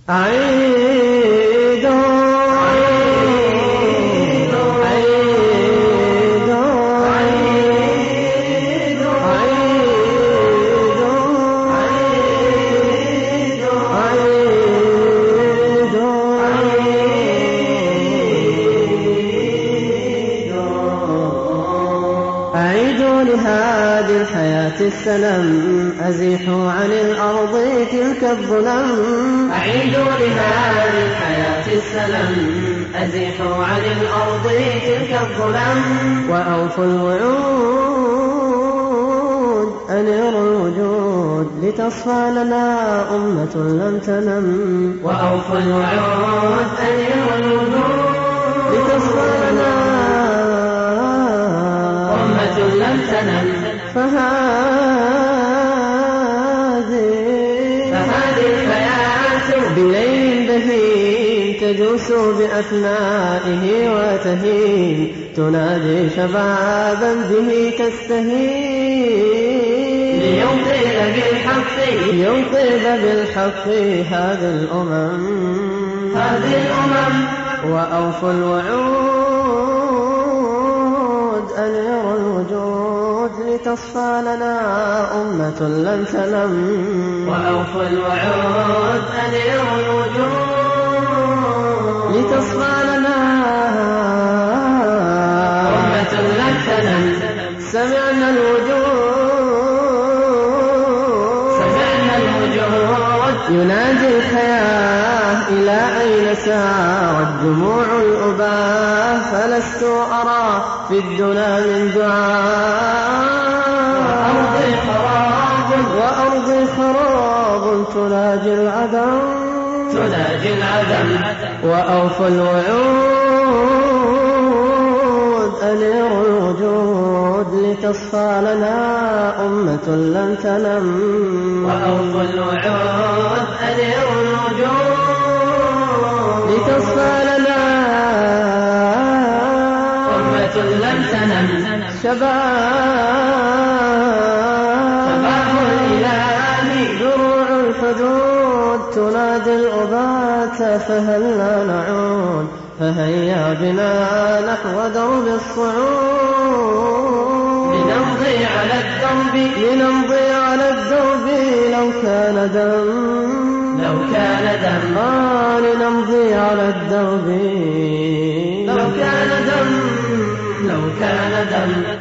عيد عيد عيد عيد عيد عيد لهذه الحياة السلام أزيحوا عن الأرض تلك الظلام. أعيد لهذه الحياة السلام أزيحوا عن الأرض تلك الظلام. وأوفوا الوعود أنير الوجود لتصفى لنا أمة لم تنم. وأوفوا الوعود أنير الوجود لتصفى لنا أمة لم تنم. فهذه الحياة بليل بهين تجوس بأثنائه وتهين تنادي شبابا به تستهين ليطيب بالحق هذه الأمم. وأوفوا الوعود أنير الوجود لتصفى لنا أمة لن تنم. وأوفوا الوعود أنير الوجود لتصفى لنا أمة لن تنم. سمعنا الوجود ينادي الحياة إلى أين سارت دموع الأباء فلست أرى في الدنا من دعاء. وأرضي خراب تناجي العدم. وأوفوا الوعود أنير الوجود لتصفى لنا أمة لن تنم. وأوفوا الوعود أنير الوجود لتصفى لنا أمة لن تنم. شباب الإله دروع الحدود تنادي الأبات فهلا نعود. فهيا بنا نحو درب الصعود لنمضي على الدرب لو كان دم لنمضي على الدرب لو كان دم